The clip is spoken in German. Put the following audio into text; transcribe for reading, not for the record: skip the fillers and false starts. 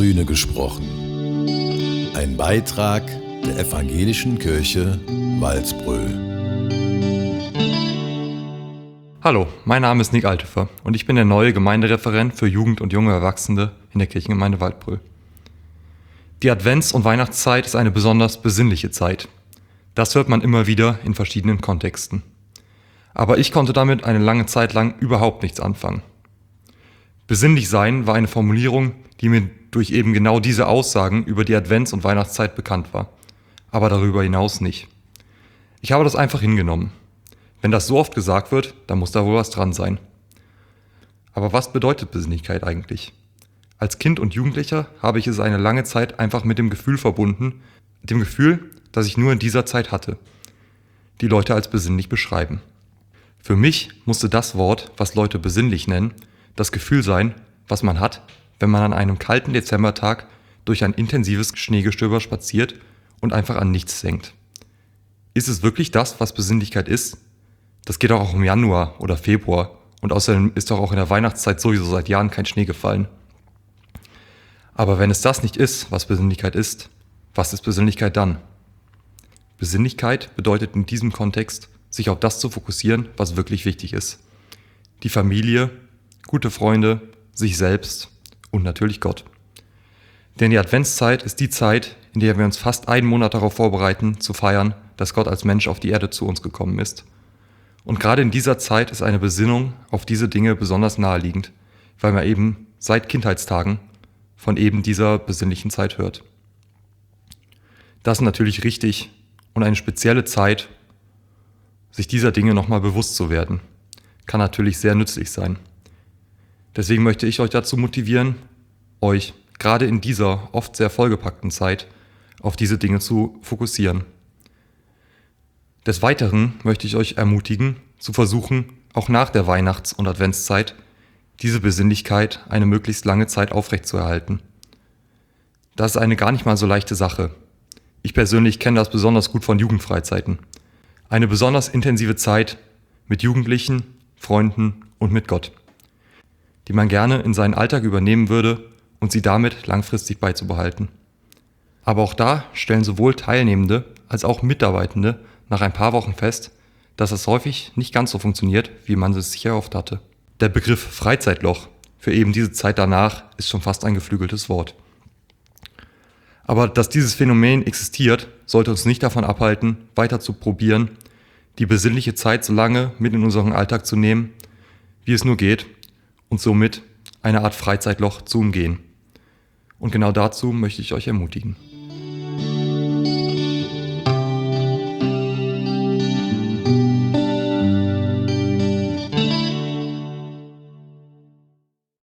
Grüne gesprochen. Ein Beitrag der Evangelischen Kirche Walsbröl. Hallo, mein Name ist Nick Altefer und ich bin der neue Gemeindereferent für Jugend und junge Erwachsene in der Kirchengemeinde Waldbröl. Die Advents- und Weihnachtszeit ist eine besonders besinnliche Zeit. Das hört man immer wieder in verschiedenen Kontexten. Aber ich konnte damit eine lange Zeit lang überhaupt nichts anfangen. Besinnlich sein war eine Formulierung, die mir durch eben genau diese Aussagen über die Advents- und Weihnachtszeit bekannt war, aber darüber hinaus nicht. Ich habe das einfach hingenommen. Wenn das so oft gesagt wird, dann muss da wohl was dran sein. Aber was bedeutet Besinnlichkeit eigentlich? Als Kind und Jugendlicher habe ich es eine lange Zeit einfach mit dem Gefühl verbunden, dem Gefühl, das ich nur in dieser Zeit hatte, die Leute als besinnlich beschreiben. Für mich musste das Wort, was Leute besinnlich nennen, das Gefühl sein, was man hat, wenn man an einem kalten Dezembertag durch ein intensives Schneegestöber spaziert und einfach an nichts denkt. Ist es wirklich das, was Besinnlichkeit ist? Das geht doch auch im Januar oder Februar und außerdem ist doch auch in der Weihnachtszeit sowieso seit Jahren kein Schnee gefallen. Aber wenn es das nicht ist, was Besinnlichkeit ist, was ist Besinnlichkeit dann? Besinnlichkeit bedeutet in diesem Kontext, sich auf das zu fokussieren, was wirklich wichtig ist. Die Familie, gute Freunde, sich selbst und natürlich Gott. Denn die Adventszeit ist die Zeit, in der wir uns fast einen Monat darauf vorbereiten, zu feiern, dass Gott als Mensch auf die Erde zu uns gekommen ist. Und gerade in dieser Zeit ist eine Besinnung auf diese Dinge besonders naheliegend, weil man eben seit Kindheitstagen von eben dieser besinnlichen Zeit hört. Das ist natürlich richtig und eine spezielle Zeit, sich dieser Dinge nochmal bewusst zu werden, kann natürlich sehr nützlich sein. Deswegen möchte ich euch dazu motivieren, euch gerade in dieser oft sehr vollgepackten Zeit auf diese Dinge zu fokussieren. Des Weiteren möchte ich euch ermutigen, zu versuchen, auch nach der Weihnachts- und Adventszeit diese Besinnlichkeit eine möglichst lange Zeit aufrechtzuerhalten. Das ist eine gar nicht mal so leichte Sache. Ich persönlich kenne das besonders gut von Jugendfreizeiten. Eine besonders intensive Zeit mit Jugendlichen, Freunden und mit Gott, die man gerne in seinen Alltag übernehmen würde und sie damit langfristig beizubehalten. Aber auch da stellen sowohl Teilnehmende als auch Mitarbeitende nach ein paar Wochen fest, dass es häufig nicht ganz so funktioniert, wie man es sich erhofft hatte. Der Begriff Freizeitloch für eben diese Zeit danach ist schon fast ein geflügeltes Wort. Aber dass dieses Phänomen existiert, sollte uns nicht davon abhalten, weiter zu probieren, die besinnliche Zeit so lange mit in unseren Alltag zu nehmen, wie es nur geht, und somit eine Art Freizeitloch zu umgehen. Und genau dazu möchte ich euch ermutigen.